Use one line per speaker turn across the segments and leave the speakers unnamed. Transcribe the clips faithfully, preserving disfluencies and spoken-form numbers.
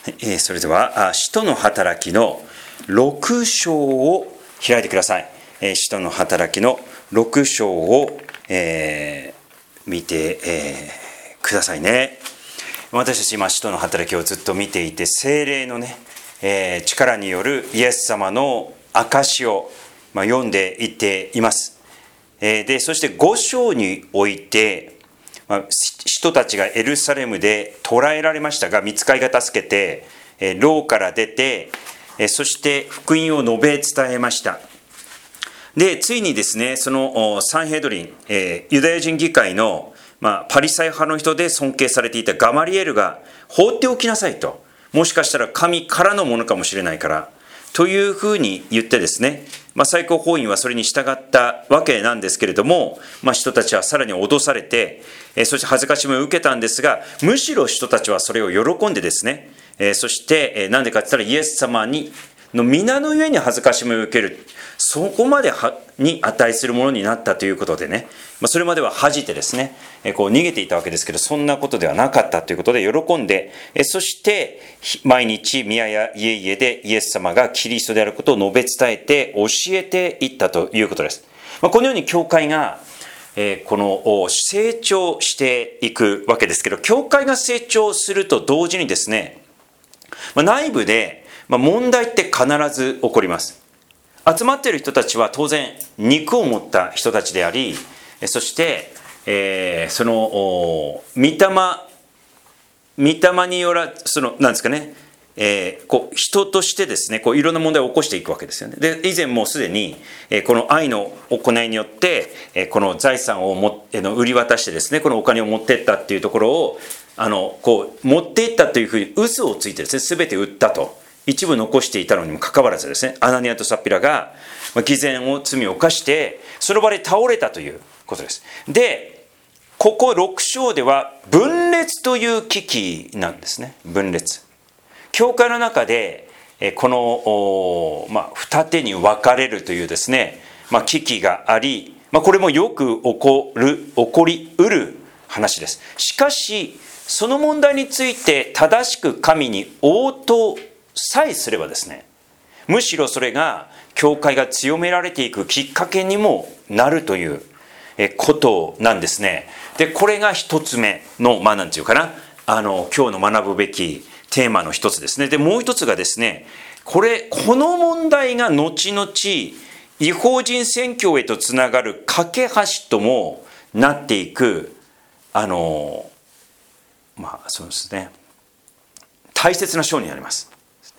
えー、それでは使徒の働きのろく章を開いてください。えー、使徒の働きのろく章を、えー、見て、えー、くださいね。私たち今使徒の働きをずっと見ていて、聖霊のね、えー、力によるイエス様の証しを、まあ、読んでいっています。えー、でそしてご章において、まあ、人たちがエルサレムで捕らえられましたが、御使いが助けて、えー、牢から出て、えー、そして福音を述べ伝えました。でついにですね、そのサンヘドリン、えー、ユダヤ人議会の、まあ、パリサイ派の人で尊敬されていたガマリエルが放っておきなさいと、もしかしたら神からのものかもしれないからというふうに言ってですね、まあ、最高法院はそれに従ったわけなんですけれども、まあ、人たちはさらに脅されて、えー、そして恥ずかしみを受けたんですが、むしろ人たちはそれを喜んでですね、えー、そして、えー、なんでかって言ったらイエス様にの皆のゆえに恥ずかしみを受ける、そこまでに値するものになったということでね、まあ、それまでは恥じてですね、こう逃げていたわけですけど、そんなことではなかったということで喜んで、そして毎日宮や家々でイエス様がキリストであることを述べ伝えて教えていったということです。まあ、このように教会がこの成長していくわけですけど、教会が成長すると同時にですね、まあ、内部で問題って必ず起こります。集まっている人たちは当然肉を持った人たちであり、そして、えー、その御霊御霊によらそのなんですかね、えー、こう人としてですね、こういろんな問題を起こしていくわけですよね。で以前もうすでに、えー、この愛の行いによって、えー、この財産をも、えー、売り渡してですね、このお金を持っていったっていうところをあのこう持っていったというふうに嘘をついてですね、全て売ったと。一部残していたのにもかかわらずですね、アナニアとサピラが偽善を罪を犯してその場で倒れたということです。でこころく章では分裂という危機なんですね。分裂、教会の中でこの、まあ、二手に分かれるというですね、まあ、危機があり、まあ、これもよく起こる起こりうる話です。しかしその問題について正しく神に応答さえすればですね、むしろそれが教会が強められていくきっかけにもなるということなんですね。でこれが一つ目の、まあなんていうかな、あの今日の学ぶべきテーマの一つですね。でもう一つがですね、これこの問題が後々異邦人宣教へとつながる架け橋ともなっていく、あのまあそうですね、大切な章になります。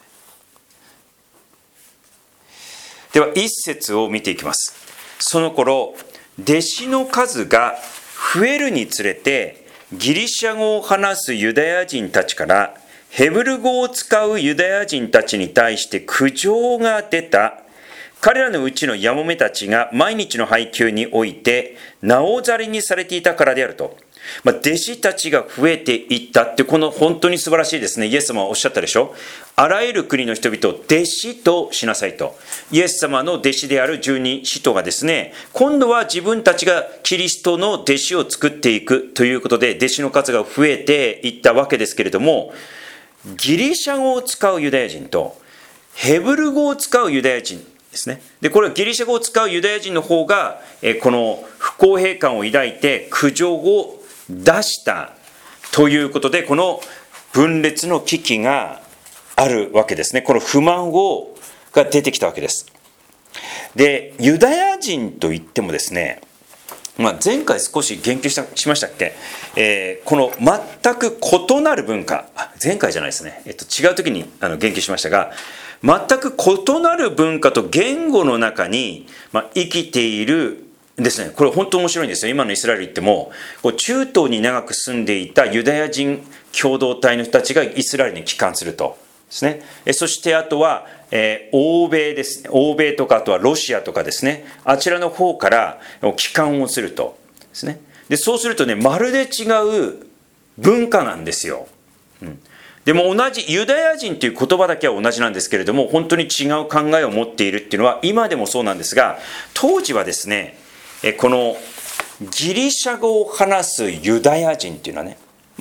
では一節を見ていきます。その頃弟子の数が増えるにつれて、ギリシャ語を話すユダヤ人たちからヘブル語を使うユダヤ人たちに対して苦情が出た。彼らのうちのやもめたちが毎日の配給においてなおざりにされていたからであると。まあ、弟子たちが増えていったって、この本当に素晴らしいですね。イエス様はおっしゃったでしょ。あらゆる国の人々を弟子としなさいと。イエス様の弟子である十二使徒がですね、今度は自分たちがキリストの弟子を作っていくということで、弟子の数が増えていったわけですけれども、ギリシャ語を使うユダヤ人とヘブル語を使うユダヤ人ですね。でこれはギリシャ語を使うユダヤ人の方がこの不公平感を抱いて苦情を出したということで、この分裂の危機があるわけですね。この不満をが出てきたわけです。でユダヤ人といってもですね、まあ、前回少し言及したしましたっけ、えー、この全く異なる文化、前回じゃないですね、えっと、違う時にあの言及しましたが、全く異なる文化と言語の中に、まあ、生きているですね。これ本当面白いんですよ。今のイスラエル行っても、こう中東に長く住んでいたユダヤ人共同体の人たちがイスラエルに帰還するとですね。そしてあとは、えー、欧米ですね。欧米とかあとはロシアとかですね、あちらの方から帰還をするとですね。でそうするとね、まるで違う文化なんですよ。うん、でも同じユダヤ人という言葉だけは同じなんですけれども、本当に違う考えを持っているっていうのは今でもそうなんですが、当時はですね、このギリシャ語を話すユダヤ人っていうのはね、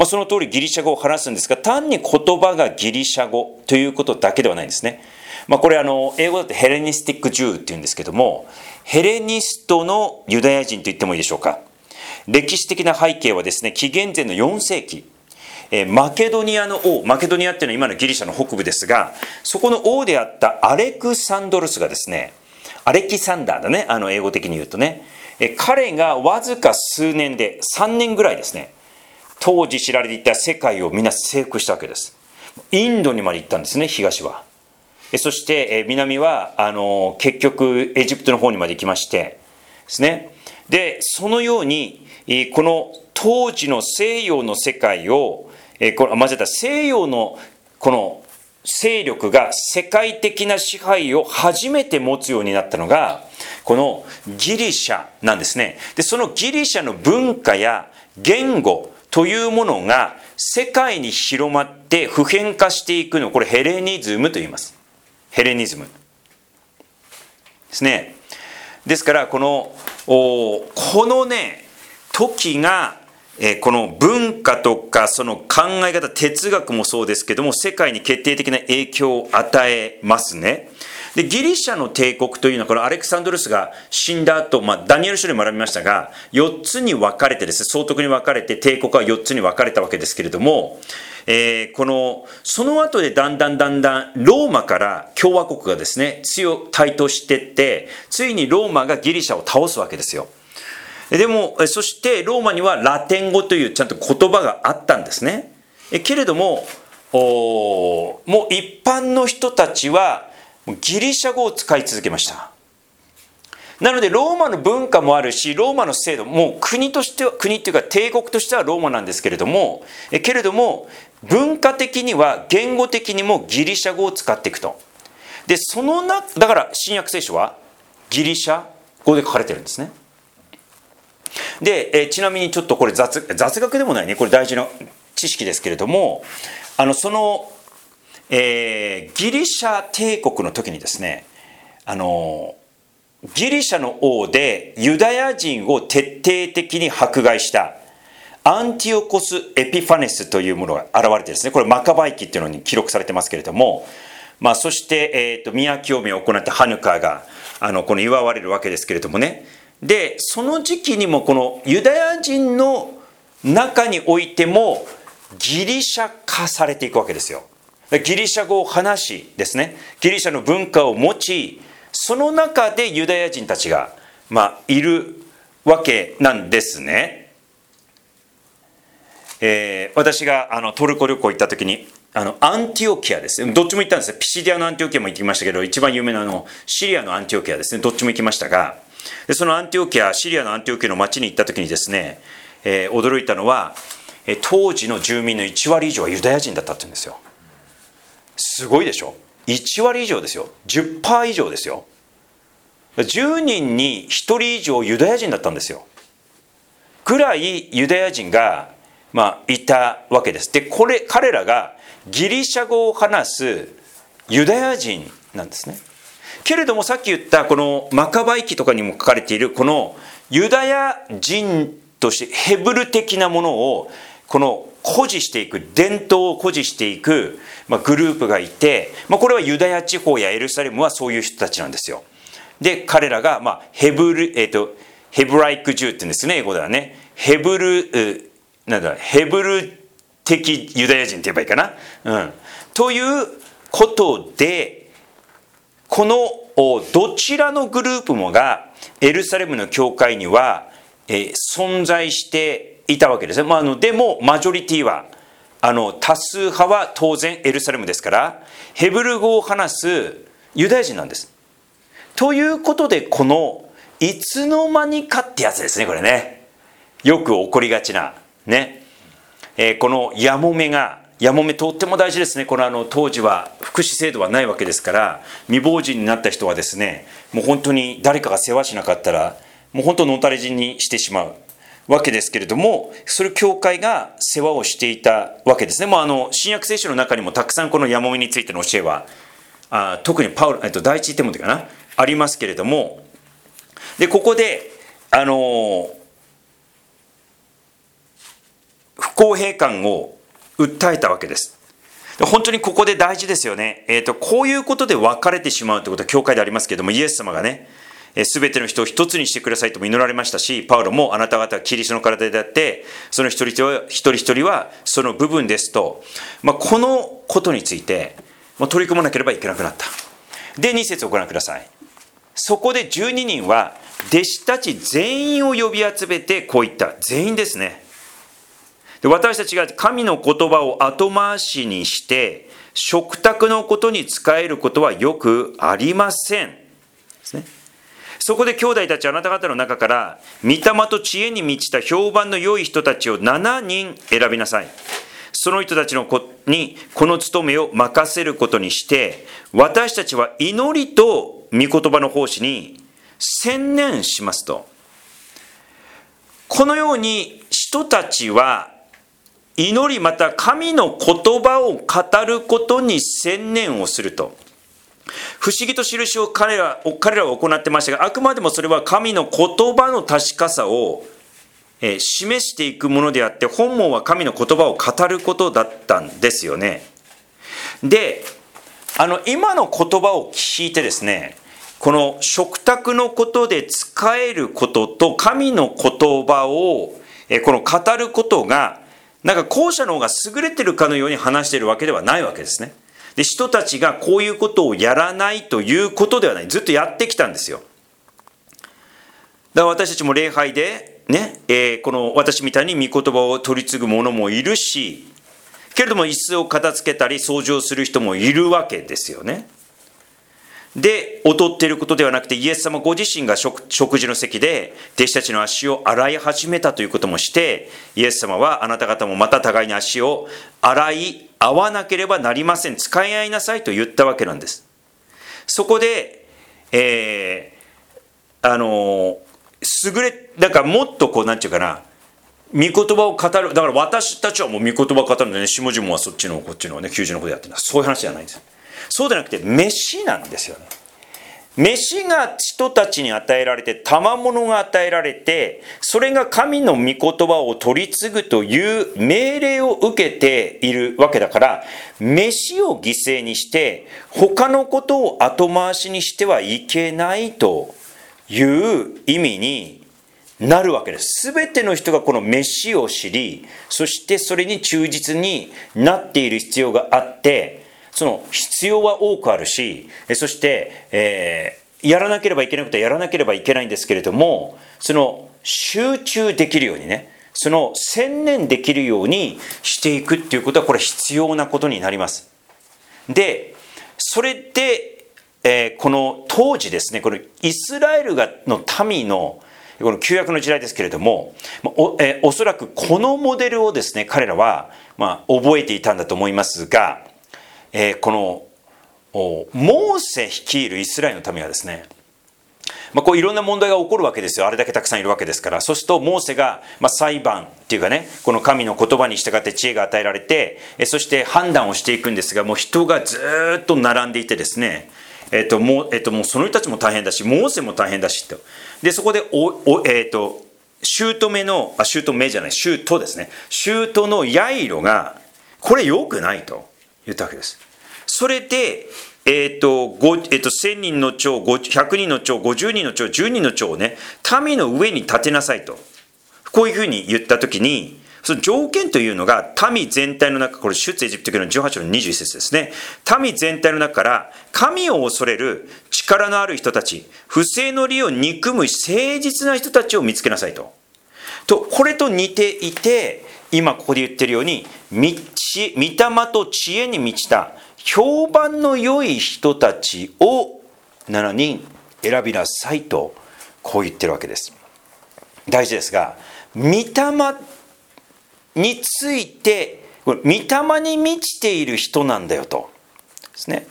まあ、その通りギリシャ語を話すんですが、単に言葉がギリシャ語ということだけではないんですね。まあ、これあの英語だとヘレニスティック・ジューっていうんですけども、ヘレニストのユダヤ人と言ってもいいでしょうか。歴史的な背景はですね、紀元前のよんせいき、えー、マケドニアの王、マケドニアっていうのは今のギリシャの北部ですが、そこの王であったアレクサンドロスがですね、アレキサンダーだね、あの英語的に言うとね、えー、彼がわずか数年でさんねんぐらいですね、当時知られていた世界をみんな征服したわけです。インドにまで行ったんですね、東は。そして南はあの結局エジプトの方にまで行きましてですね。でそのようにこの当時の西洋の世界をこの間違った西洋のこの勢力が世界的な支配を初めて持つようになったのがこのギリシャなんですね。でそのギリシャの文化や言語というものが世界に広まって普遍化していくのをこれヘレニズムと言います。ヘレニズムですね。ですからこのこのね時がこの文化とかその考え方哲学もそうですけども世界に決定的な影響を与えますね。でギリシャの帝国というのはこのアレクサンドロスが死んだ後、まあ、ダニエル書でも学びましたがよっつに分かれてですね総督に分かれて帝国はよっつに分かれたわけですけれども、えー、このその後でだんだんだんだんローマから共和国がですね強く台頭していってついにローマがギリシャを倒すわけですよ。でもそしてローマにはラテン語というちゃんと言葉があったんですね。えけれどももう一般の人たちはギリシャ語を使い続けました。なのでローマの文化もあるしローマの制度もう国としては国っていうか帝国としてはローマなんですけれどもえけれども文化的には言語的にもギリシャ語を使っていくと。でそのなだから新約聖書はギリシャ語で書かれてるんですね。でえちなみにちょっとこれ 雑, 雑学でもないねこれ大事な知識ですけれどもあのそのえー、ギリシャ帝国の時にですねあのギリシャの王でユダヤ人を徹底的に迫害したアンティオコス・エピファネスというものが現れてですねこれマカバイ記っていうのに記録されてますけれども、まあ、そして、えー、と宮清めを行ったハヌカがあのこの祝われるわけですけれどもね。でその時期にもこのユダヤ人の中においてもギリシャ化されていくわけですよ。ギリシャ語を話しですねギリシャの文化を持ちその中でユダヤ人たちが、まあ、いるわけなんですね。えー、私があのトルコ旅行行った時にあのアンティオキアですねどっちも行ったんですよ。ピシディアのアンティオキアも行きましたけど一番有名なあのシリアのアンティオキアですねどっちも行きましたがでそのアンティオキアシリアのアンティオキアの町に行った時にですね、えー、驚いたのは当時の住民のいちわり以上はユダヤ人だったって言うんですよ。すごいでしょ。いちわり以上ですよ。 じゅっパーセント 以上ですよ。じゅうにんにひとり以上ユダヤ人だったんですよ。ぐらいユダヤ人が、まあ、いたわけです。でこれ彼らがギリシャ語を話すユダヤ人なんですね。けれどもさっき言ったこのマカバイ記とかにも書かれているこのユダヤ人としてヘブル的なものをこの誇示していく伝統を誇示していく、まあ、グループがいて、まあ、これはユダヤ地方やエルサレムはそういう人たちなんですよ。で彼らが、まあ、ヘブル、えーと、ヘブライク・ジューって言うんですね英語ではね。ヘブルなんだヘブル的ユダヤ人って言えばいいかな、うん、ということでこのどちらのグループもがエルサレムの教会には、えー、存在していたわけですね。まあ、あのでもマジョリティはあの多数派は当然エルサレムですからヘブル語を話すユダヤ人なんです。ということでこのいつの間にかってやつですねこれねよく起こりがちなね、えー、このやもめがやもめとっても大事ですね。このあの当時は福祉制度はないわけですから未亡人になった人はですねもう本当に誰かが世話しなかったらもう本当のたれ死にしてしまうわけですけれどもそれ教会が世話をしていたわけですね。もうあの新約聖書の中にもたくさんこのやもめについての教えはあ特にパウロ、えっと、第一テモテかなありますけれどもでここであの不公平感を訴えたわけです。本当にここで大事ですよね。えーと、こういうことで分かれてしまうということは教会でありますけれども、イエス様がね、すべての人を一つにしてくださいとも祈られましたし、パウロもあなた方はキリストの体であって、その一人一人は、一人一人はその部分ですと、まあ、このことについて取り組まなければいけなくなった。で、に節をご覧ください。そこでじゅうににんは弟子たち全員を呼び集めてこう言った。全員ですね。で、私たちが神の言葉を後回しにして食卓のことに使えることはよくありませんですね。そこで兄弟たちあなた方の中から御霊と知恵に満ちた評判の良い人たちをななにん選びなさい。その人たちの子にこの務めを任せることにして、私たちは祈りと御言葉の奉仕に専念しますと。このように人たちは祈りまた神の言葉を語ることに専念をすると。不思議と印を彼ら彼らは行ってましたが、あくまでもそれは神の言葉の確かさをえ示していくものであって、本望は神の言葉を語ることだったんですよね。で、あの今の言葉を聞いてですね、この食卓のことで使えることと神の言葉をえこの語ることがなんか後者の方が優れてるかのように話しているわけではないわけですね。で、人たちがこういうことをやらないということではない。ずっとやってきたんですよ。だから私たちも礼拝でね、えー、この私みたいに御言葉を取り継ぐ者もいるし、けれども椅子を片付けたり掃除をする人もいるわけですよね。で、劣っていることではなくて、イエス様ご自身が 食, 食事の席で弟子たちの足を洗い始めたということもして、イエス様はあなた方もまた互いに足を洗い合わなければなりません。使い合いなさいと言ったわけなんです。そこで、えー、あの優れ、だからもっとこうなんていうかな、御言葉を語る。だから私たちはもう御言葉を語るんでね、下々はそっちのこっちのね、きゅうじのことやってるんだ。そういう話じゃないんです。そうでなくて飯なんですよね。飯が人たちに与えられて、賜物が与えられて、それが神の御言葉を取り継ぐという命令を受けているわけだから、飯を犠牲にして他のことを後回しにしてはいけないという意味になるわけです。すべての人がこの飯を知り、そしてそれに忠実になっている必要があって、その必要は多くあるし、そして、えー、やらなければいけないことはやらなければいけないんですけれども、その集中できるようにね、その専念できるようにしていくっていうことは、これ必要なことになります。で、それで、えー、この当時ですね、このイスラエルがの民のこの旧約の時代ですけれども、お, えー、おそらくこのモデルをですね、彼らは、まあ、覚えていたんだと思いますが、えー、このモーセ率いるイスラエルの民はですね、まあ、こういろんな問題が起こるわけですよ。あれだけたくさんいるわけですから。そうするとモーセが、まあ、裁判っていうかね、この神の言葉に従って知恵が与えられて、えそして判断をしていくんですが、もう人がずっと並んでいてですね、えっともうえっともうその人たちも大変だし、モーセも大変だしと。でそこでおおえっと姑のあ姑じゃない姑ですね、姑のヤイロがこれ良くないと言ったわけです。それで、えーとえー、とせんにんの長、ひゃくにんの長、ごじゅうにんの長、じゅうにんの長をね、民の上に立てなさいと、こういうふうに言ったときに、その条件というのが、民全体の中、これ出エジプト記のじゅうはちのにじゅういち節ですね。民全体の中から神を恐れる力のある人たち、不正の利を憎む誠実な人たちを見つけなさいと。とこれと似ていて、今ここで言ってるように、御霊と知恵に満ちた評判の良い人たちをしちにん選びなさいと、こう言ってるわけです。大事ですが、御霊について、これ御霊に満ちている人なんだよとですね。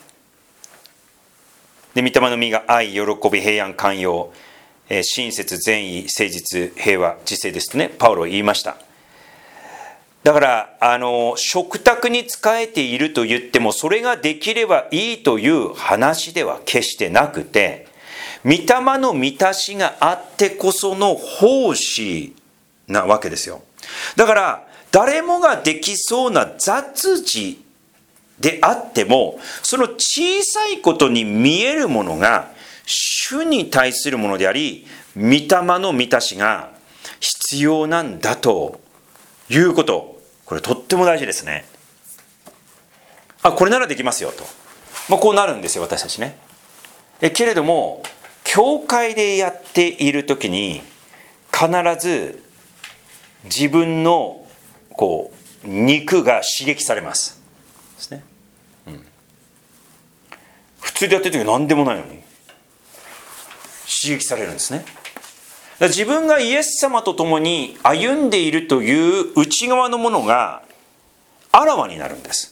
で、御霊の実が愛、喜び、平安、寛容、えー、親切、善意、誠実、平和、自制ですとね、パウロは言いました。だからあの食卓に仕えていると言っても、それができればいいという話では決してなくて、御霊の満たしがあってこその奉仕なわけですよ。だから誰もができそうな雑事であっても、その小さいことに見えるものが主に対するものであり、御霊の満たしが必要なんだということ、これとっても大事ですね。あ、これならできますよと、まあ、こうなるんですよ、私たちね。えけれども教会でやっているときに必ず自分のこう肉が刺激されますですね、うん、普通でやってる時は何でもないのに刺激されるんですね。だから自分がイエス様と共に歩んでいるという内側のものがあらわになるんです。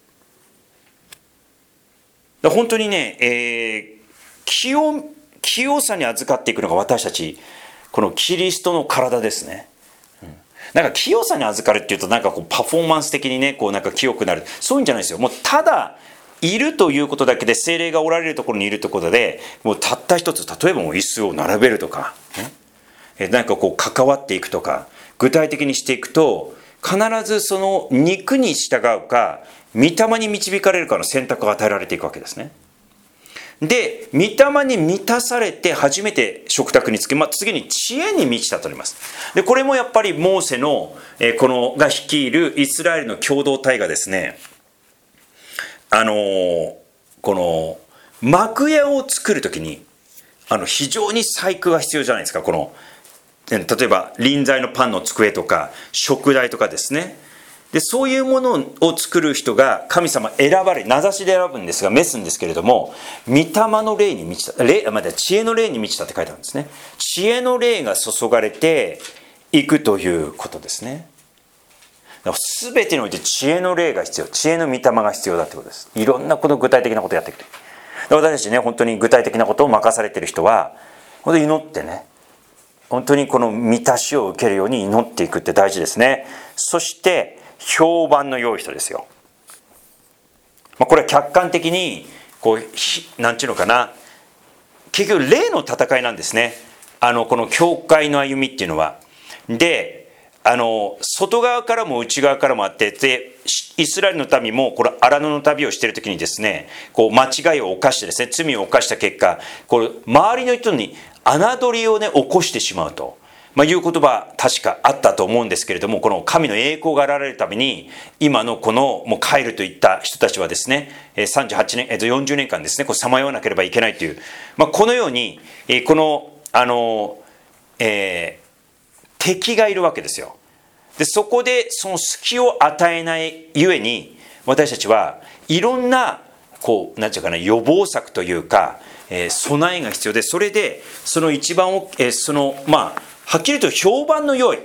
だから本当にね、えー、清、清さに預かっていくのが私たちこのキリストの体ですね。なんか清さに預かるっていうとなんかこうパフォーマンス的にねこうなんか清くなる、そういうんじゃないですよ。もうただいるということだけで、聖霊がおられるところにいるということで、もうたった一つ、例えばもう椅子を並べるとか、ね、なんかこう関わっていくとか具体的にしていくと、必ずその肉に従うか御霊に導かれるかの選択が与えられていくわけですね。で、御霊に満たされて初めて食卓につけ、まあ、次に知恵に満ちたとあります。で、これもやっぱりモーセの、えー、このが率いるイスラエルの共同体がですね、あのー、この幕屋を作るときにあの非常に細工が必要じゃないですか。この例えば臨在のパンの机とか食台とかですね。でそういうものを作る人が神様選ばれ、名指しで選ぶんですが、召すんですけれども、御霊の霊に満ちた、霊、まだ知恵の霊に満ちたって書いてあるんですね。知恵の霊が注がれていくということですね。すべてにおいて知恵の霊が必要、知恵の御霊が必要だってことです。いろんなこと具体的なことをやっていく。私たちね、本当に具体的なことを任されている人は本当に祈ってね、本当にこの満たしを受けるように祈っていくって大事ですね。そして評判の良い人ですよ。まあ、これは客観的にこうなんていうのかな、結局霊の戦いなんですね。あのこの教会の歩みっていうのは。で、あの外側からも内側からもあって、でイスラエルの民もこれ荒野の旅をしている時にですね、こう間違いを犯してですね、罪を犯した結果、これ周りの人に侮りをね起こしてしまうと、まあ、いう言葉確かあったと思うんですけれども、この神の栄光が現れるために今のこのもう帰るといった人たちはですね、さんじゅうはちねん、よんじゅうねんかんですね、こうさまよわなければいけないという、まあ、このようにこのあの、えー、敵がいるわけですよ。でそこでその隙を与えないゆえに、私たちはいろんなこうなんていうかな、予防策というか、えー、備えが必要で、それでその一番を、えー、そのまあはっきりと評判の良い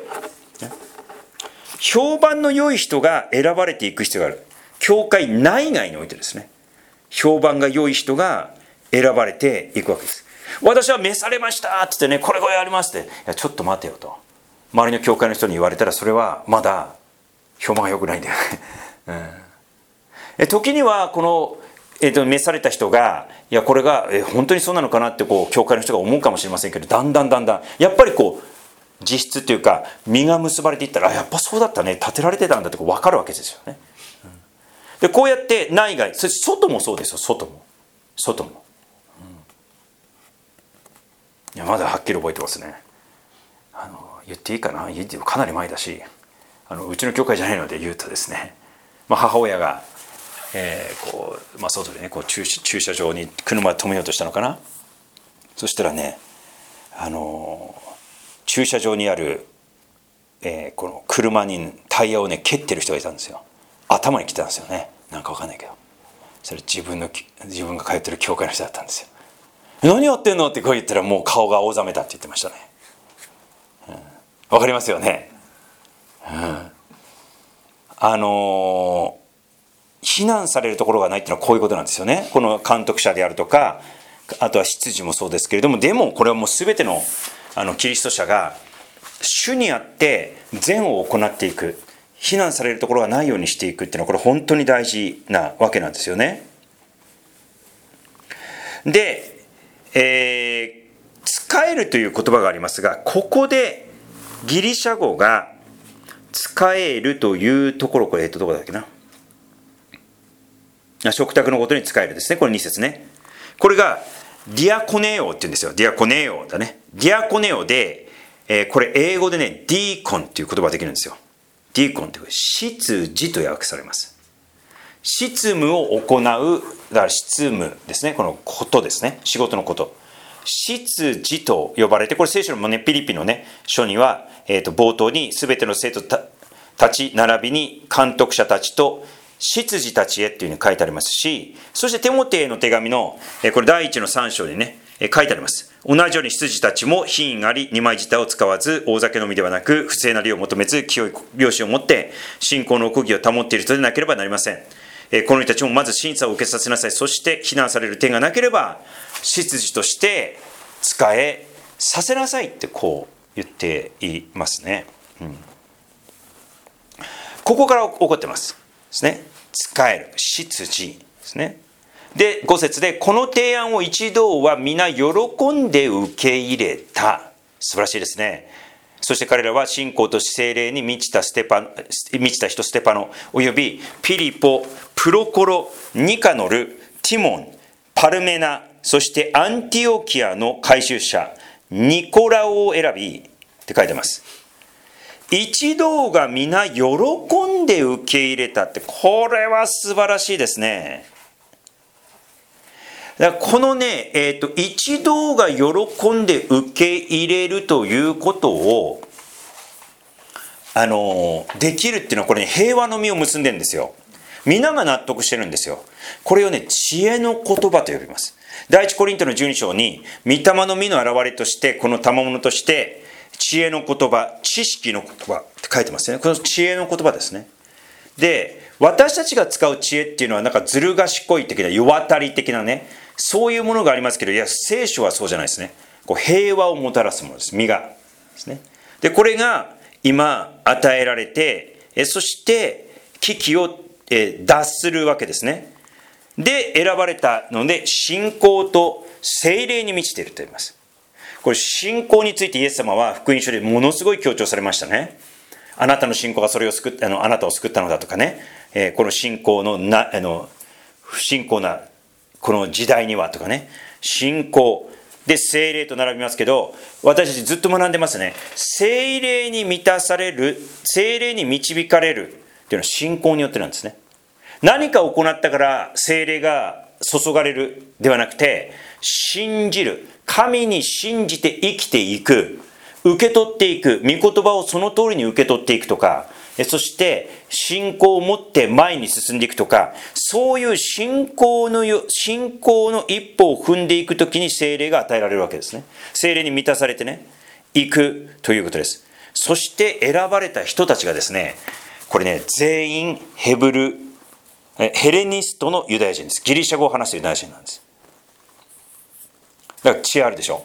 評判の良い人が選ばれていく必要がある。教会内外においてですね、評判が良い人が選ばれていくわけです。私は召されましたって言ってね、これこれやりますって、いやちょっと待てよと周りの教会の人に言われたら、それはまだ評判が良くないんだよね、うん、え時にはこの、えー、と召された人が、いやこれが、えー、本当にそうなのかなってこう教会の人が思うかもしれませんけど、だんだんだんだんやっぱりこう実質というか実が結ばれていったら、あやっぱそうだったね、立てられてたんだってこう分かるわけですよね、うん、でこうやって内外、そして外もそうですよ。外も外も、うん、いやまだはっきり覚えてますね。あの言っていいかな、言ってかなり前だし、あのうちの教会じゃないので言うとですね、まあ、母親が、えーこうまあ、外でねこう 駐, 駐車場に車で止めようとしたのかな。そしたらね、あの駐車場にある、えー、この車にタイヤをね蹴ってる人がいたんですよ。頭に来たんですよね。なんか分かんないけど、それ自分の自分が通ってる教会の人だったんですよ。何やってんのってこう言ったら、もう顔が青ざめたって言ってましたね。うん、分かりますよね、うん、あの非難されるところがないっていうのはこういうことなんですよね。この監督者であるとか、あとは執事もそうですけれども、でもこれはもう全てのあのキリスト者が主にあって善を行っていく、非難されるところがないようにしていくっていうのは、これ本当に大事なわけなんですよね。で、えー、使えるという言葉がありますが、ここでギリシャ語が使えるというところ、これ、えっと、どこだっけな。食卓のことに使えるですね。これに節ね。これが、ディアコネオって言うんですよ。ディアコネオだね。ディアコネオで、えー、これ英語でね、ディーコンっていう言葉ができるんですよ。ディーコンって執事と訳されます。執務を行う、だから執務ですね。このことですね。仕事のこと。執事と呼ばれて、これ聖書のね、ピリピのね、書には、えーと、冒頭に全ての生徒たち並びに監督者たちと執事たちへっていうふうに書いてありますし、そしてテモテへの手紙の、これ第一のさん章にね、書いてあります。同じように執事たちも品位あり、二枚舌を使わず、大酒飲みではなく、不正な利を求めず、清い良心を持って、信仰の奥義を保っている人でなければなりません。この人たちもまず審査を受けさせなさい。そして非難される点がなければ、執事として使えさせなさいってこう言っていますね。うん、ここから起こってますですね。使える執事ですね。でご節で、この提案を一同は皆喜んで受け入れた。素晴らしいですね。そして彼らは信仰と聖霊に満ちたステパ満ちた人ステパノおよびピリポ、プロコロ、ニカノル、ティモン、パルメナ、そしてアンティオキアの改宗者ニコラオを選びって書いてます。一同が皆喜んで受け入れたって、これは素晴らしいですね。だからこのね、えーと、一同が喜んで受け入れるということをあのできるっていうのは、これね、平和の実を結んでるんですよ。皆が納得してるんですよ。これをね、知恵の言葉と呼びます。第一コリントのじゅうに章に、御霊の実の表れとして、この賜物として知恵の言葉、知識の言葉って書いてますね。この知恵の言葉ですね。で、私たちが使う知恵っていうのはなんかずる賢い的な、世渡り的なね、そういうものがありますけど、いや聖書はそうじゃないですね。こう平和をもたらすものです。実がですね。でこれが今与えられて、えそして危機をえ脱するわけですね。で選ばれたので、信仰と聖霊に満ちていると言います。これ信仰についてイエス様は福音書でものすごい強調されましたね。あなたの信仰がそれを救っあのあなたを救ったのだとかね、えー、この信仰のなあの不信仰なこの時代にはとかね、信仰で聖霊と並びますけど、私たちずっと学んでますね。聖霊に満たされる、聖霊に導かれるっていうのは信仰によってなんですね。何かを行ったから聖霊が注がれるではなくて、信じる、神に信じて生きていく、受け取っていく、御言葉をその通りに受け取っていくとか、そして信仰を持って前に進んでいくとか、そういう信仰のよ信仰の一歩を踏んでいくときに聖霊が与えられるわけですね。聖霊に満たされてね、いくということです。そして選ばれた人たちがですね、これね、全員ヘブルヘレニストのユダヤ人です。ギリシャ語を話すユダヤ人なんです。だから知恵あるでしょ。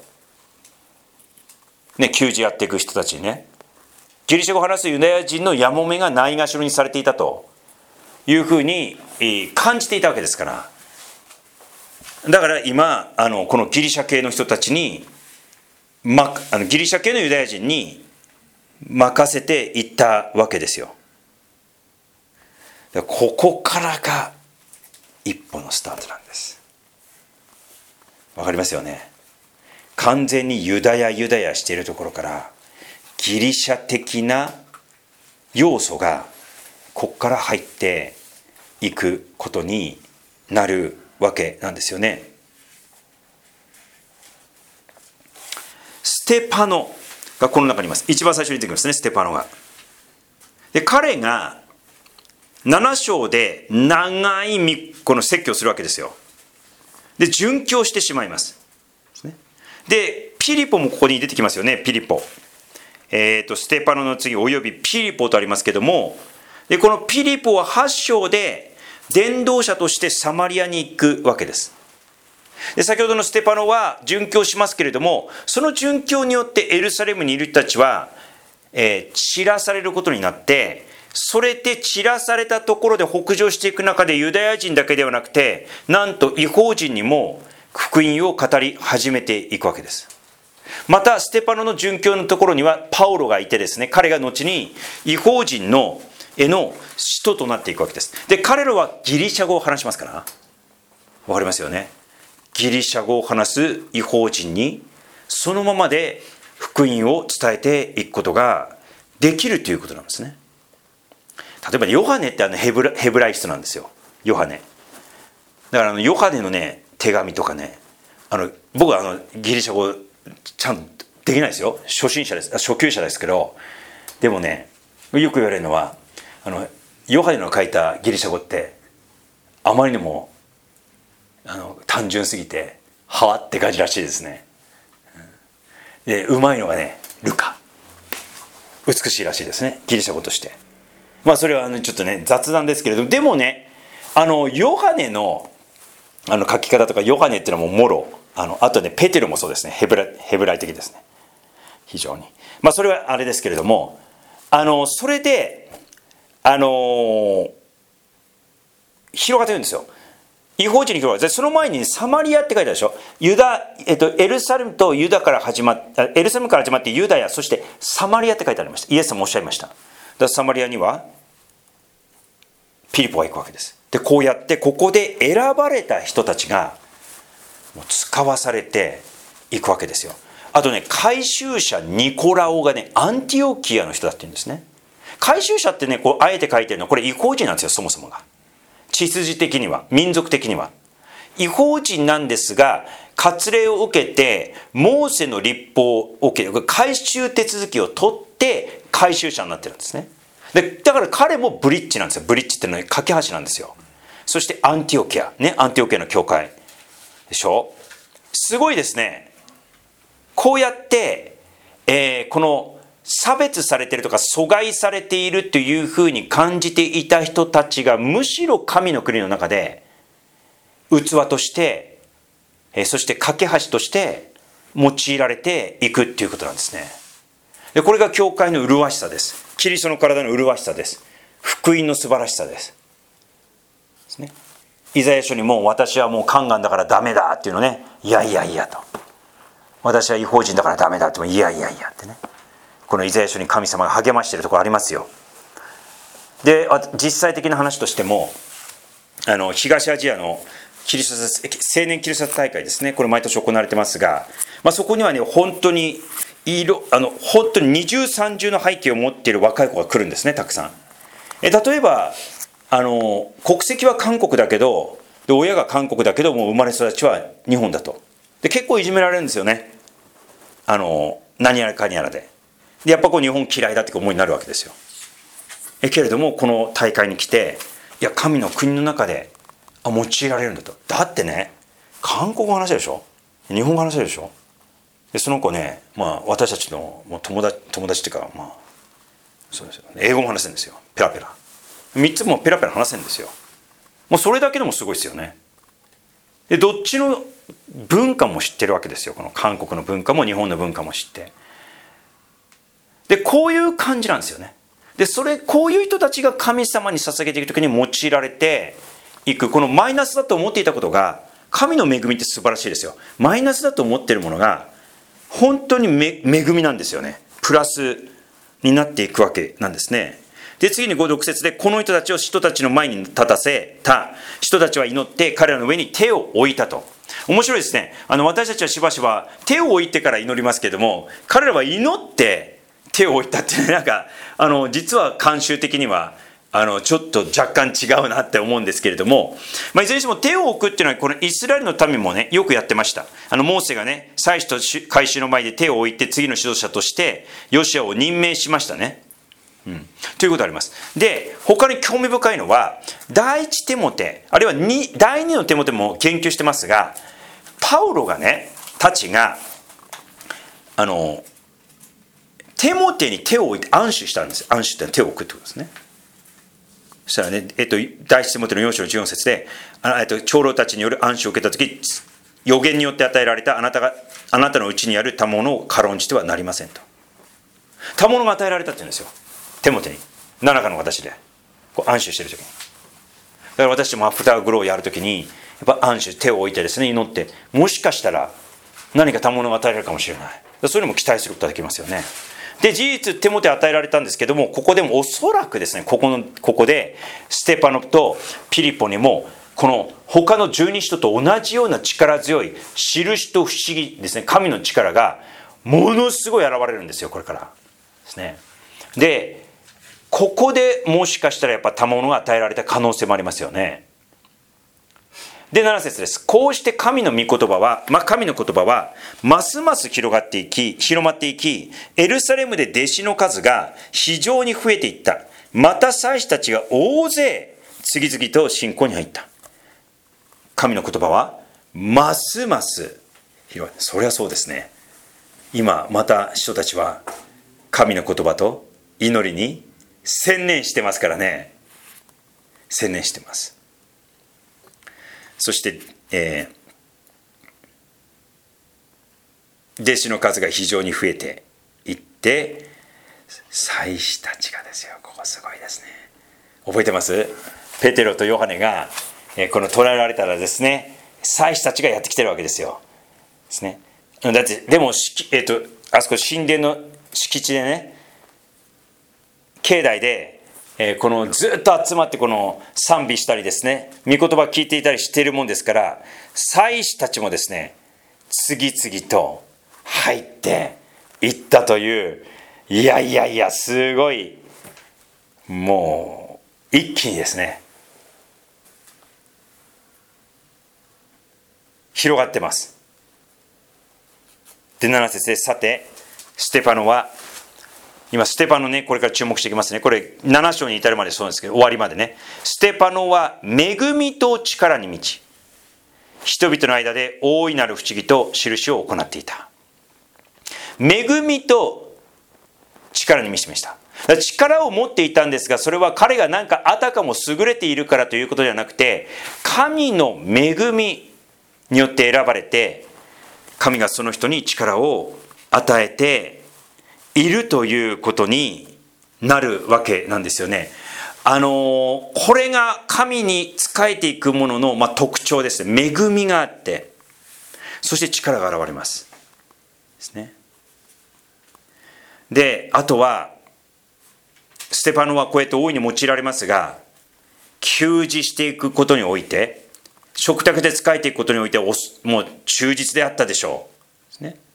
ね、給仕やっていく人たちにね、ギリシャ語を話すユダヤ人のやもめがないがしろにされていたというふうに感じていたわけですから。だから今あのこのギリシャ系の人たちに、ま、あのギリシャ系のユダヤ人に任せていったわけですよ。ここからが一歩のスタートなんです。わかりますよね。完全にユダヤユダヤしているところからギリシャ的な要素がここから入っていくことになるわけなんですよね。ステパノがこの中にいます。一番最初に出てきますね、ステパノが。で彼がなな章で長いこの説教をするわけですよ。で殉教してしまいます。でピリポもここに出てきますよね。ピリポ、えー、とステパノの次およびピリポとありますけども、でこのピリポははち章で伝道者としてサマリアに行くわけです。で先ほどのステパノは殉教しますけれども、その殉教によってエルサレムにいる人たちは、えー、散らされることになって、それで散らされたところで北上していく中で、ユダヤ人だけではなくて、なんと異邦人にも福音を語り始めていくわけです。 またステパノの殉教のところにはパウロがいてですね、彼が後に異邦人のへの使徒となっていくわけです。で、彼らはギリシャ語を話しますから、わかりますよね。ギリシャ語を話す異邦人にそのままで福音を伝えていくことができるということなんですね。例えばヨハネってあのヘブラ、ヘブライストなんですよ、ヨハネ。だからあのヨハネのね手紙とかね、あの僕はあのギリシャ語ちゃんとできないですよ、初心者です、初級者ですけど、でもねよく言われるのは、あのヨハネの書いたギリシャ語ってあまりにもあの単純すぎてはわって感じらしいですね。でうまいのがねルカ、美しいらしいですね、ギリシャ語として。まあそれはあのちょっとね雑談ですけれども、でもねあのヨハネのあの書き方とか、ヨハネっていうのはもうもろ、あのあとねペテロもそうですね、ヘブラヘブライ的ですね、非常に。まあそれはあれですけれども、あのそれであのー、広がってるんですよ、異邦人に広がる。でその前にサマリアって書いてあるでしょ。ユダ、えっと、エルサレムとユダから始まっエルサレムから始まってユダヤ、そしてサマリアって書いてありました。イエス様おっしゃいました。だからサマリアにはピリポが行くわけです。でこうやってここで選ばれた人たちがもう使わされていくわけですよ。あとね、回収者ニコラオがねアンティオキアの人だって言うんですね。回収者ってね、こうあえて書いてるのはこれ異邦人なんですよ、そもそもが。血筋的には、民族的には異邦人なんですが、割礼を受けてモーセの律法を受けて回収手続きを取って回収者になってるんですね。でだから彼もブリッジなんですよ。ブリッジっていうのは架け橋なんですよ。そしてアンティオキアね、アンティオキアの教会でしょ。すごいですね。こうやって、えー、この差別されているとか阻害されているというふうに感じていた人たちが、むしろ神の国の中で器として、えー、そして架け橋として用いられていくっていうことなんですね。でこれが教会の麗しさです。キリストの体の麗しさです。福音の素晴らしさです。ですね。イザヤ書にも私はもう宦官だからダメだっていうのね、いやいやいやと。私は異邦人だからダメだってもいやいやいやってね。このイザヤ書に神様が励ましているところありますよ。で、実際的な話としても、あの東アジアのキリスト青年キリスト大会ですね。これ毎年行われてますが、まあ、そこにはね本当に色あの本当に二重三重の背景を持っている若い子が来るんですね、たくさん。え例えばあの国籍は韓国だけど、で親が韓国だけどもう生まれ育ちは日本だと。で結構いじめられるんですよね、あの何やらかにやらで。でやっぱこう日本嫌いだって思いになるわけですよ。えけれどもこの大会に来て、いや神の国の中であ用いられるんだと。だってね韓国語話せるでしょ、日本語話せるでしょ。でその子ね、まあ、私たちのもう友達友達っていうか、まあそうですよ、英語も話せるんですよ、ペラペラ。みっつもペラペラ話せるんですよ。もうそれだけでもすごいですよね。でどっちの文化も知ってるわけですよ。この韓国の文化も日本の文化も知って。でこういう感じなんですよね。でそれこういう人たちが神様に捧げていくときに用いられていく。このマイナスだと思っていたことが、神の恵みって素晴らしいですよ。マイナスだと思っているものが本当に恵みなんですよね。プラスになっていくわけなんですね。で次にごろく節で、この人たちを人たちの前に立たせた。人たちは祈って彼らの上に手を置いたと。面白いですね。あの私たちはしばしば手を置いてから祈りますけれども、彼らは祈って手を置いたっていう、なんかあの実は慣習的にはあのちょっと若干違うなって思うんですけれども、まあ、いずれにしても手を置くっていうのはこのイスラエルの民もねよくやってました。あのモーセがね祭司と改宗の前で手を置いて次の指導者としてヨシアを任命しましたね、うん、ということがあります。で他に興味深いのは第一テモテあるいはに第二のテモテも研究してますが、パウロがねたちがあのテモテに手を置いて安守したんですよ。安守ってのは手を置くってことですね。そしたらね、えっと、第一テモテのよん章のじゅうよん節で、あえっと、長老たちによる安守を受けたとき、預言によって与えられたあなたがあなたのうちにある賜物を軽んじてはなりませんと。賜物が与えられたって言うんですよ、テモテに。何らかの形でこう安守してるときに。だから私もアフターグローをやるときにやっぱ安守、手を置いてですね祈って、もしかしたら何か賜物が与えられるかもしれない。 そういうのも期待することができますよね。で、事実手元に与えられたんですけども、ここでもおそらくですね、ここのここでステパノとピリポにもこの他の十二使徒と同じような力強い印と不思議ですね、神の力がものすごい現れるんですよ、これからですね。で、ここでもしかしたらやっぱ賜物が与えられた可能性もありますよね。で、なな節です。こうして神の御言葉は、まあ、神の言葉はますます広がっていき、広まっていき、エルサレムで弟子の数が非常に増えていった。また祭司たちが大勢次々と信仰に入った。神の言葉はますます広がる。そりゃそうですね。今また人たちは神の言葉と祈りに専念してますからね。専念してます。そして、えー、弟子の数が非常に増えていって、祭司たちがですよ、ここすごいですね。覚えてます？ペテロとヨハネが、えー、この捕らえられたらですね、祭司たちがやってきてるわけですよ。ですね。だってでも、えーと、あそこ神殿の敷地でね、境内でえー、このずっと集まってこの賛美したりですね、御言葉聞いていたりしているもんですから、祭司たちもですね、次々と入っていったという、いやいやいや、すごい、もう一気にですね、広がってます。で、なな節で、さてステパノは、今ステパノね、これから注目していきますね。これなな章に至るまでそうなんですけど、終わりまでね。ステパノは恵みと力に満ち、人々の間で大いなる不思議と印を行っていた。恵みと力に満ちました。力を持っていたんですが、それは彼が何かあたかも優れているからということではなくて、神の恵みによって選ばれて、神がその人に力を与えているということになるわけなんですよね。あのこれが神に仕えていくものの、まあ、特徴ですね。恵みがあって、そして力が現れますですね。で、あとはステパノはこうやって大いに用いられますが、給仕していくことにおいて、食卓で仕えていくことにおいてもう忠実であったでしょうですね。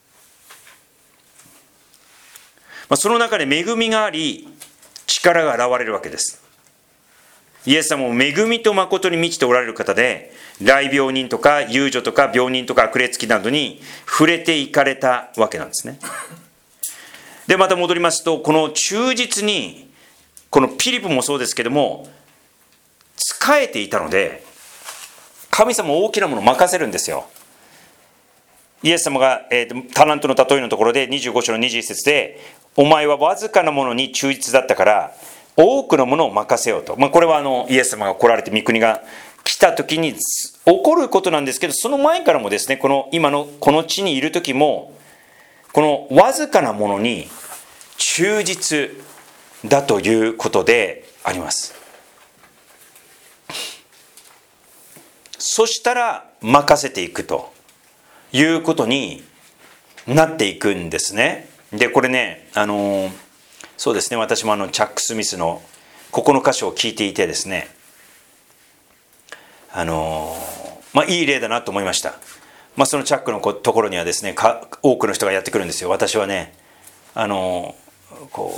まあ、その中で恵みがあり、力が現れるわけです。イエス様も恵みと誠に満ちておられる方で、癩病人とか遊女とか病人とか悪霊つきなどに触れていかれたわけなんですね。で、また戻りますと、この忠実に、このピリポもそうですけども、仕えていたので、神様大きなものを任せるんですよ。イエス様が、えー、タラントの例えのところでにじゅうご章のにじゅういち節で、お前はわずかなものに忠実だったから多くのものを任せようと、まあ、これはあのイエス様が来られて御国が来た時に起こることなんですけど、その前からもですね、この今のこの地にいる時もこのわずかなものに忠実だということであります。そしたら任せていくということになっていくんですね。で、これね、あのそうですね、私もあのチャック・スミスのここの箇所を聞いていてですね、あのまあいい例だなと思いました。まあ、そのチャックのところにはですね、か多くの人がやってくるんですよ。私はね、あのこ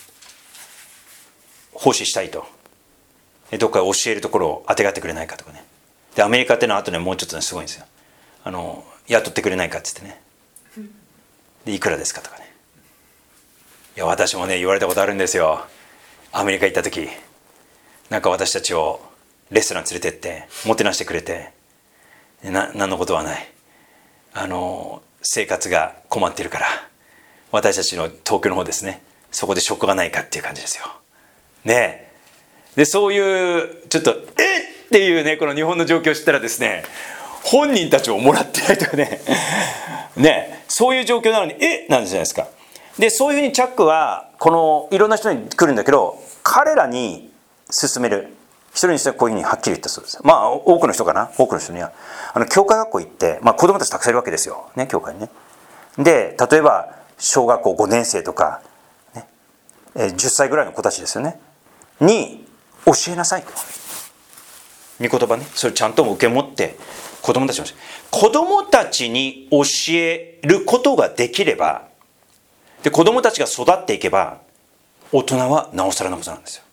う奉仕したいと、どっか教えるところをあてがってくれないかとかね。で、アメリカってのはあとね、もうちょっとねすごいんですよ。あの雇ってくれないかっつってね、でいくらですかとかね。いや、私もね言われたことあるんですよ。アメリカ行った時、なんか私たちをレストラン連れてってもてなしてくれて、な何のことはない、あの生活が困っているから私たちの東京の方ですね、そこで職がないかっていう感じですよね。で、そういうちょっとえっっていうね、この日本の状況を知ったらですね、本人たちをもらってないとかねね、そういう状況なのにえっなんじゃないですか。で、そういうふうにチャックはこのいろんな人に来るんだけど、彼らに勧める、一人にしてはこういうふうにはっきり言ったそうです。まあ多くの人かな、多くの人にはあの教会学校行って、まあ、子供たちたくさんいるわけですよね、教会にね。 で例えば小学校ごねん生とか、ね、じゅっさいぐらいの子たちですよねに教えなさいと。御言葉ね、それちゃんと受け持って子供たちに子供たちに教えることができれば、で子供たちが育っていけば、大人はなおさらのことなんですよ。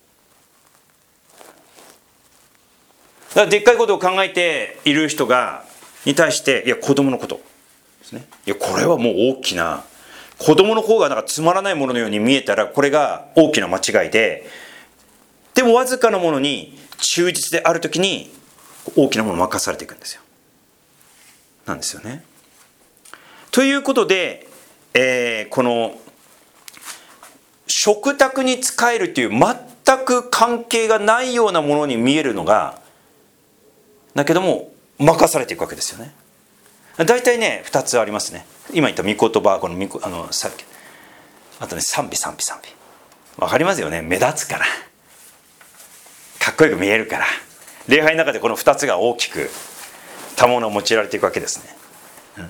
だからでっかいことを考えている人がに対して、いや子供のことですね、いやこれはもう大きな、子供の方がなんかつまらないもののように見えたらこれが大きな間違いで、でもわずかなものに忠実であるときに大きなものを任されていくんですよ。なんですよね。ということで、えー、この食卓に仕えるという全く関係がないようなものに見えるのが、だけども任されていくわけですよね。大体ねふたつありますね。今言った御言葉、この御あのさっきあとね賛美賛美賛美、わかりますよね。目立つから、かっこよく見えるから、礼拝の中でこのふたつが大きく賜物を用いられていくわけですね。うん、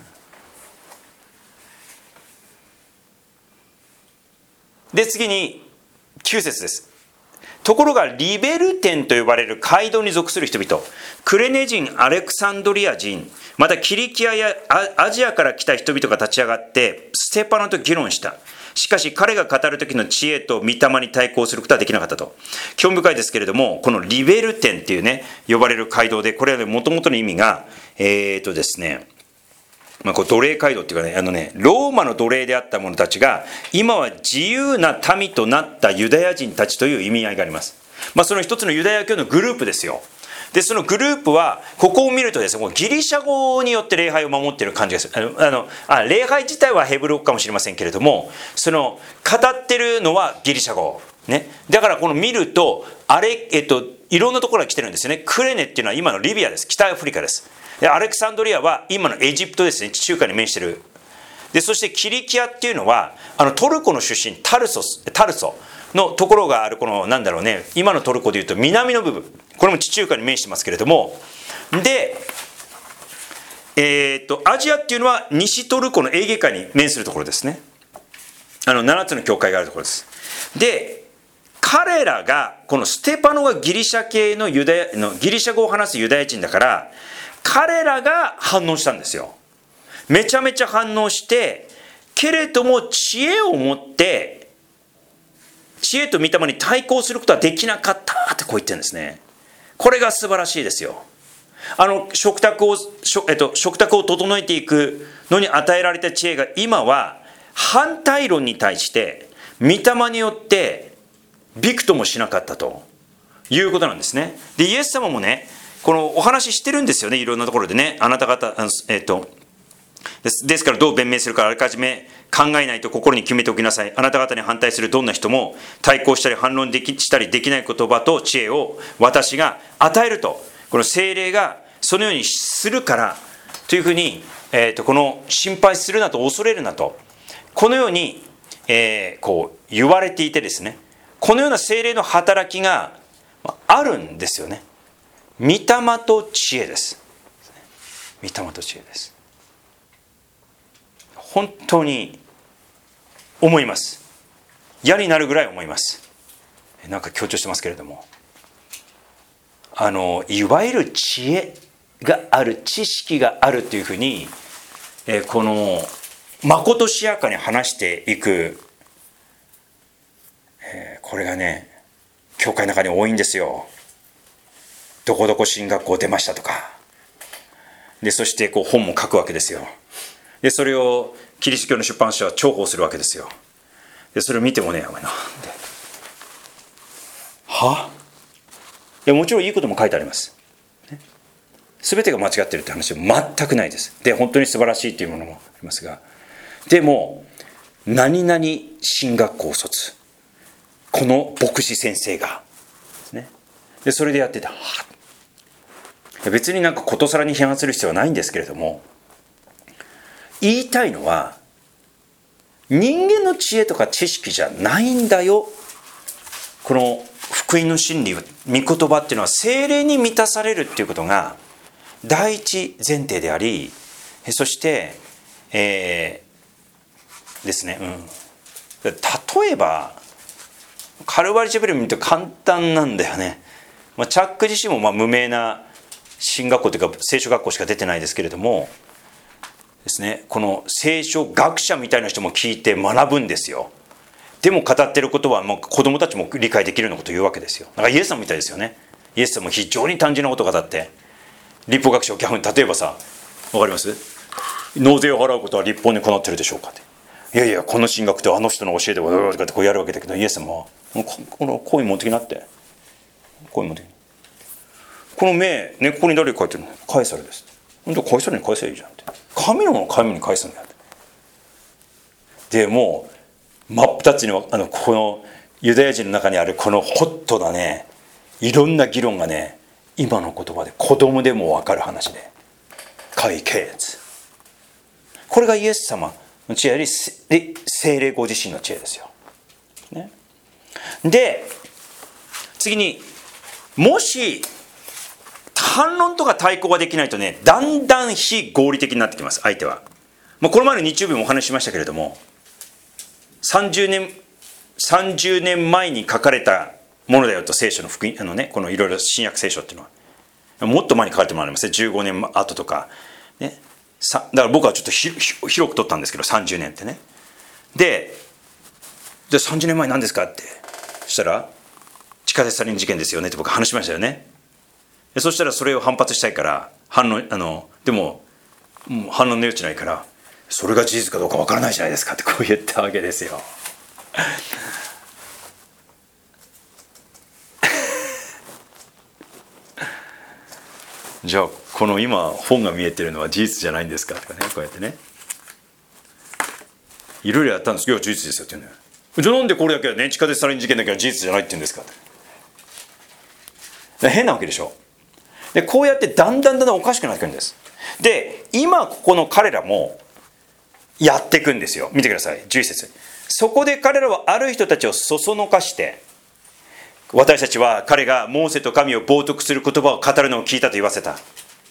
で次にきゅう節です。ところがリベルテンと呼ばれる街道に属する人々、クレネ人、アレクサンドリア人、またキリキアやアジアから来た人々が立ち上がってステパノと議論した。しかし彼が語る時の知恵と御霊に対抗することはできなかったと。興味深いですけれども、このリベルテンっていうね呼ばれる街道で、これはもともとの意味がえーとですねまあ、こう奴隷街道っていうかね、あのね、ローマの奴隷であった者たちが今は自由な民となったユダヤ人たちという意味合いがあります。まあ、その一つのユダヤ教のグループですよ。でそのグループはここを見るとですね、もうギリシャ語によって礼拝を守っている感じがする。あのあのあ礼拝自体はヘブル語かもしれませんけれども、その語ってるのはギリシャ語、ね、だからこの見るとあれ、えっと、いろんなところが来てるんですよね。クレネっていうのは今のリビアです。北アフリカです。でアレクサンドリアは今のエジプトですね。地中海に面してる。でそしてキリキアっていうのはあのトルコの出身、タルソスタルソのところがある、このなんだろうね、今のトルコでいうと南の部分、これも地中海に面してますけれども、で、えー、っとアジアっていうのは西トルコのエーゲ海に面するところですね。あのななつの教会があるところです。で彼らがこのステパノがギリシャ系のユダヤのギリシャ語を話すユダヤ人だから、彼らが反応したんですよ。めちゃめちゃ反応して、けれども知恵を持って知恵と御霊に対抗することはできなかったってこう言ってるんですね。これが素晴らしいですよ。あの食卓を、えっと、食卓を整えていくのに与えられた知恵が今は反対論に対して御霊によってびくともしなかったということなんですね。でイエス様もねこのお話ししてるんですよね、いろんなところでね。あなた方、あのえっとです、ですからどう弁明するかあらかじめ考えないと心に決めておきなさい。あなた方に反対するどんな人も対抗したり反論できしたりできない言葉と知恵を私が与えると、この聖霊がそのようにするからというふうに、えー、とこの心配するなと恐れるなと、このように、えー、こう言われていてですね、このような聖霊の働きがあるんですよね。御霊と知恵です。御霊と知恵です。本当に思います。嫌になるぐらい思います。なんか強調してますけれども、あのいわゆる知恵がある、知識があるというふうに、えこのまことしやかに話していく、えこれがね教会の中に多いんですよ。どこどこ進学校出ましたとかで、そしてこう本も書くわけですよ。でそれをキリスト教の出版社は重宝するわけですよ。でそれを見てもね、お前なんではいやもちろんいいことも書いてあります、ね、全てが間違ってるって話は全くないです。で本当に素晴らしいというものもありますが、でも何々進学校卒、この牧師先生がですね、でそれでやってた、は別になんかことさらに批判する必要はないんですけれども、言いたいのは人間の知恵とか知識じゃないんだよ。この福音の真理、御言葉っていうのは聖霊に満たされるっていうことが第一前提であり、そしてえー、ですね、うん、例えばカルバリチャペル見ると簡単なんだよね。まあ、チャック自身もまあ無名な神学校というか聖書学校しか出てないですけれどもですね、この聖書学者みたいな人も聞いて学ぶんですよ。でも語ってることはもう子供たちも理解できるようなことを言うわけですよ。だからイエス様みたいですよね。イエス様も非常に単純なことを語って、立法学者を逆に例えばさ、わかります？納税を払うことは立法にかなってるでしょうかって。いやいや、この神学ってあの人の教えでわーとかってこうやるわけだけど、イエス様はこのコイン持ってきなって、コイン持ってきな。この目ね、ここに誰が書いてるの？カエサルです。本当カエサルに返せばいいじゃんって。神のものを神に返すんだよって。でもう真っ二つにあのこのユダヤ人の中にあるこのホットなね、いろんな議論がね、今の言葉で子供でも分かる話で解決。これがイエス様の知恵より聖霊ご自身の知恵ですよ、ね、で次に、もし反論とか対抗ができないとね、だんだん非合理的になってきます、相手は。まあ、この前の日曜日もお話ししましたけれども、さんじゅうねんさんじゅうねんまえに書かれたものだよと、聖書の福音、あのね、このいろいろ新約聖書っていうのはもっと前に書かれてもらいますね。じゅうごねんまえとかね。さだから僕はちょっとひ広く取ったんですけど、さんじゅうねんってね。で、でさんじゅうねんまえ何ですかって、そしたら地下鉄サリン事件ですよねって僕話しましたよね。でそしたらそれを反発したいから反論、あのでももう反論の余地ないから、それが事実かどうかわからないじゃないですかってこう言ったわけですよ。じゃあこの今本が見えてるのは事実じゃないんですかとかね、こうやってね、いろいろやったんですけど、事実ですよって言うのよ。じゃあなんでこれだけはね、地下鉄サリン事件だけは事実じゃないって言うんですかって変なわけでしょ。でこうやってだんだんだんだんおかしくなってくるんです。で今ここの彼らもやっていくんですよ。見てください、じゅういち節。そこで彼らはある人たちをそそのかして、私たちは彼がモーセと神を冒涜する言葉を語るのを聞いたと言わせた。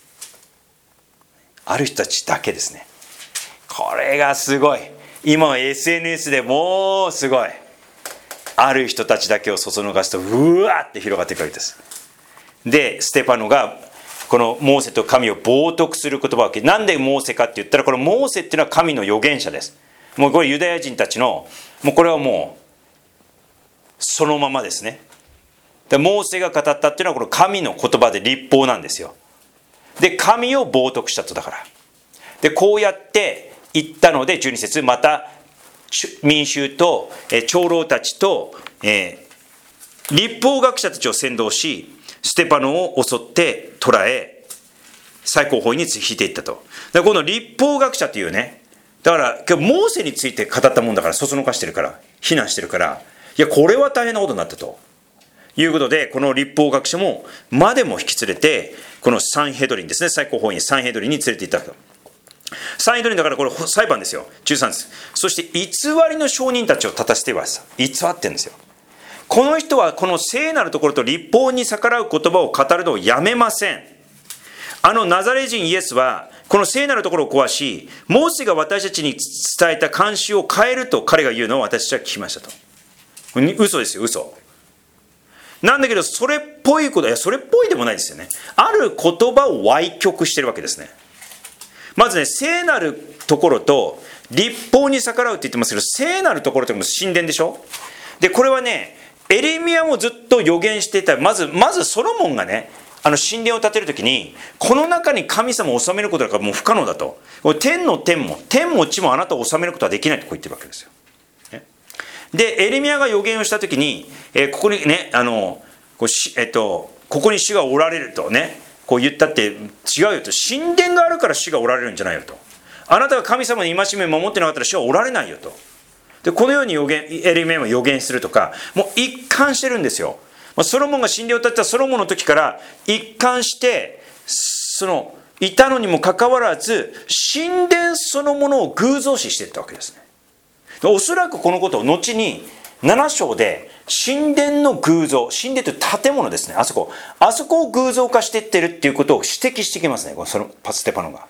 ある人たちだけですね。これがすごい。今は エスエヌエス でもうすごい。ある人たちだけをそそのかすとうわーって広がっていくわけです。でステパノがこのモーセと神を冒涜する言葉を聞いて、なんでモーセかって言ったら、このモーセっていうのは神の預言者です。もうこれユダヤ人たちのもうこれはもうそのままですね。でモーセが語ったっていうのはこの神の言葉で立法なんですよ。で神を冒涜したと。だからでこうやって言ったので、じゅうに節、また民衆と、えー、長老たちと、えー、立法学者たちを先導し、ステパノを襲って捕らえ最高法院に引いていったと。だからこの立法学者というね、だから今日モーセについて語ったもんだから、そそのかしてるから非難してるから、いやこれは大変なことになったということで、この立法学者もまでも引き連れて、このサンヘドリンですね、最高法院サンヘドリンに連れて行ったと。サンヘドリンだからこれ裁判ですよ。じゅうさん節。そして偽りの証人たちを立たせては偽ってるんですよ。この人はこの聖なるところと立法に逆らう言葉を語るのをやめません。あのナザレ人イエスはこの聖なるところを壊し、モーセが私たちに伝えた慣習を変えると彼が言うのを私たちは聞きましたと。嘘ですよ、嘘。なんだけどそれっぽいこと、いやそれっぽいでもないですよね。ある言葉を歪曲してるわけですね。まずね、聖なるところと立法に逆らうって言ってますけど、聖なるところって神殿でしょ。でこれはね、エレミヤもずっと予言していた。まずまずソロモンがね、あの神殿を建てるときに、この中に神様を治めることだからもう不可能だと。天の天も天も地もあなたを治めることはできないとこう言ってるわけですよ。でエレミヤが予言をしたときに、えー、ここにね、あのこうし、えっと、ここに主がおられるとね、こう言ったって違うよと。神殿があるから主がおられるんじゃないよと。あなたが神様の戒めを守ってなかったら主はおられないよと。でこのように予言、エレミヤは予言するとか、もう一貫してるんですよ。ソロモンが神殿を建てたソロモンの時から一貫してそのいたのにもかかわらず、神殿そのものを偶像視していったわけですね。おそらくこのことを後になな章で神殿の偶像、神殿という建物ですね、あそこあそこを偶像化していってるっていうことを指摘してきますね、このパステパノが。だか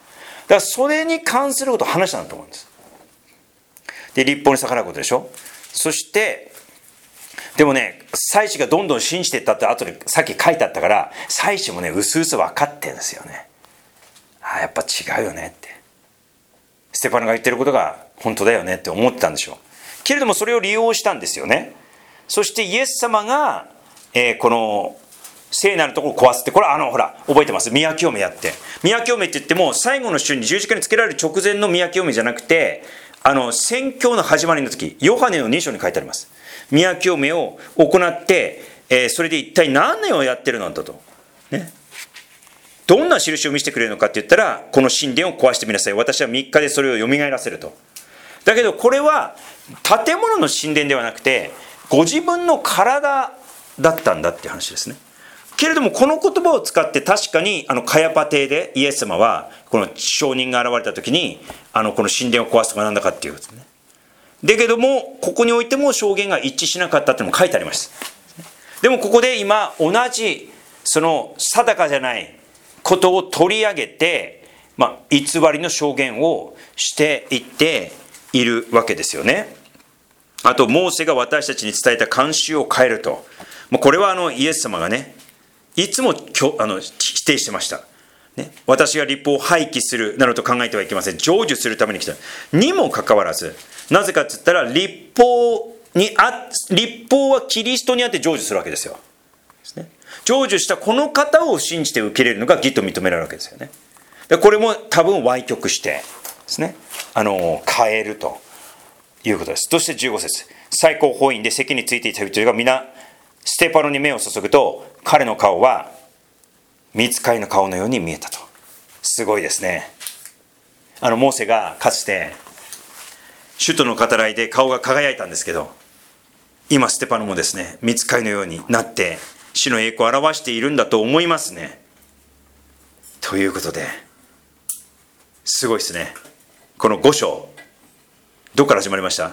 からそれに関することを話したんだと思うんです。で、立法に逆らうことでしょ。そしてでもね、祭司がどんどん信じていったって後でさっき書いてあったから、祭司もねうすうす分かってるんですよね。ああやっぱ違うよねって、ステパノが言ってることが本当だよねって思ってたんでしょうけれども、それを利用したんですよね。そしてイエス様が、えー、この聖なるところを壊すって、これはあのほら覚えてます、宮清めやって、宮清めって言っても最後の週に十字架につけられる直前の宮清めじゃなくて、あの宣教の始まりの時、ヨハネのに章に書いてあります。宮清めを行って、えー、それで一体何年をやってるのだと、ね、どんな印を見せてくれるのかって言ったら、この神殿を壊してみなさい、私はみっかでそれを蘇らせると。だけどこれは建物の神殿ではなくて、ご自分の体だったんだっていう話ですね。けれどもこの言葉を使って、確かにあのカヤパ邸でイエス様はこの証人が現れた時に、あのこの神殿を壊すとかなんだかっていうことですね。だけどもここにおいても証言が一致しなかったっていうのも書いてあります。でもここで今同じその定かじゃないことを取り上げて、まあ、偽りの証言をしていっているわけですよね。あとモーセが私たちに伝えた慣習を変えると、これはあのイエス様がねいつもあの否定してました、ね、私が律法を廃棄するなどと考えてはいけません、成就するために来たにもかかわらず、なぜかって言ったら律法にあ律法はキリストにあって成就するわけですよ。成就したこの方を信じて受け入れるのが義と認められるわけですよね。これも多分歪曲してですね、あの変えるということです。そしてじゅうご節、最高法院で席についていた人々が皆ステパノに目を注ぐと、彼の顔は御使いの顔のように見えたと。すごいですね。あのモーセがかつて首都の語らいで顔が輝いたんですけど、今ステパノもですね御使いのようになって主の栄光を表しているんだと思いますね。ということですごいですね。このご章どこから始まりました？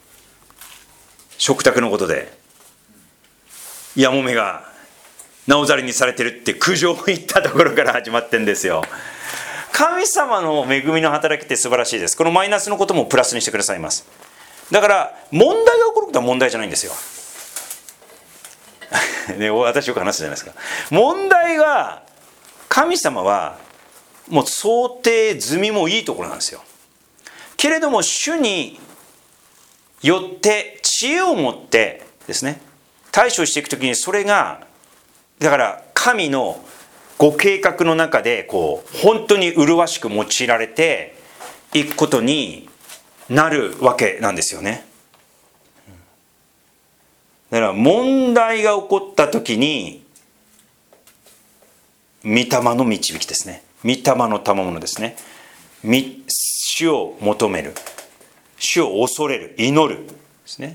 食卓のことでやもめがなおざりにされてるって苦情を言ったところから始まってんですよ。神様の恵みの働きって素晴らしいです。このマイナスのこともプラスにしてくださいます。だから問題が起こることは問題じゃないんですよね、私よく話すじゃないですか。問題が、神様はもう想定済みもいいところなんですよ。けれども主によって知恵を持ってですね対処していくときに、それがだから神のご計画の中でこう本当に麗しく用いられていくことになるわけなんですよね。だから問題が起こったときに御霊の導きですね、御霊の賜物ですね、主を求める、主を恐れる、祈るですね。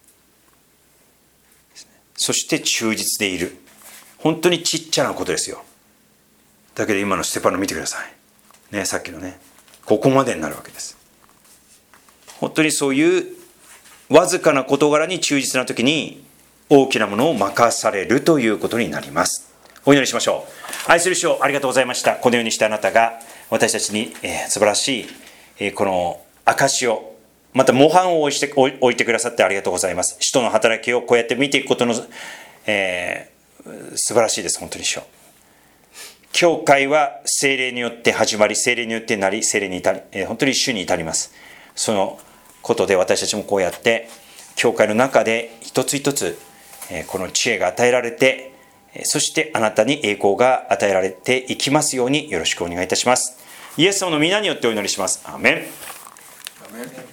そして忠実でいる。本当にちっちゃなことですよ。だけど今のステパノ見てください、ね、さっきのねここまでになるわけです。本当にそういうわずかな事柄に忠実な時に大きなものを任されるということになります。お祈りしましょう。愛する主をありがとうございました。このようにしてあなたが私たちに、えー、素晴らしい、えー、この証をまた模範を置いて、置いてくださってありがとうございます。使徒の働きをこうやって見ていくことの、えー、素晴らしいです。本当に主よ、教会は聖霊によって始まり、聖霊によってなり、聖霊に至り、えー、本当に主に至ります。そのことで私たちもこうやって教会の中で一つ一つ、えー、この知恵が与えられて、そしてあなたに栄光が与えられていきますようによろしくお願いいたします。イエス様の皆によってお祈りします。アーメン。